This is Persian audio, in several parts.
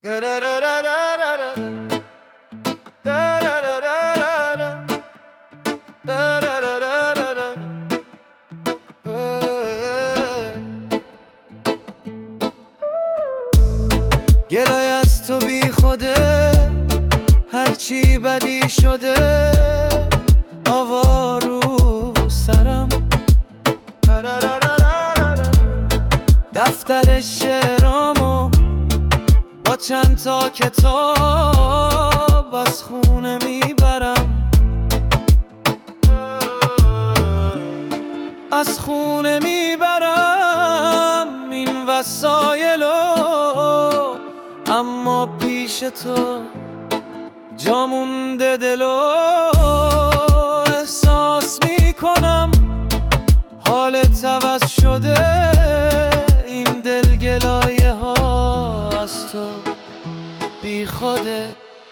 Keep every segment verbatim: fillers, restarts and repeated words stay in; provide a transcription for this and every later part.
گلای از تو بی خوده، هرچی بدی شده آوارو سرم. دفتر شعرامو با چند تا کتاب از خونه میبرم، از خونه میبرم این وسایلو، اما پیش تو جا مونده دلو. احساس میکنم حالت عوض شده، این دلگلایه ها از تو بی خوده.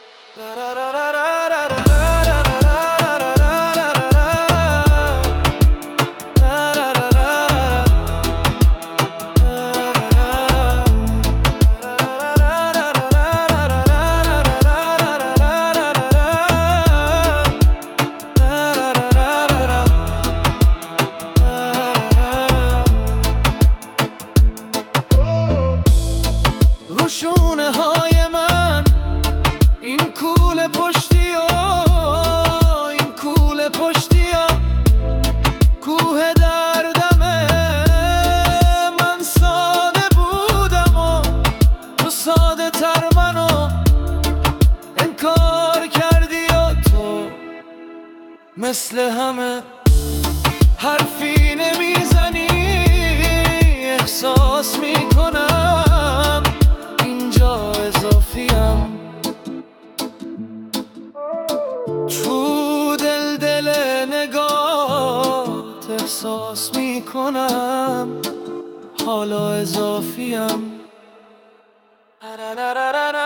روشونه های من این کوله پشتی و این کوله پشتی ها کوه دردمه. من ساده بودم و تو ساده تر منو انکار کردی و تو مثل همه حرفی نمیزنی. احساس میکنم اینجا اضافیم، تو دل دل نگات احساس میکنم حالا اضافیم.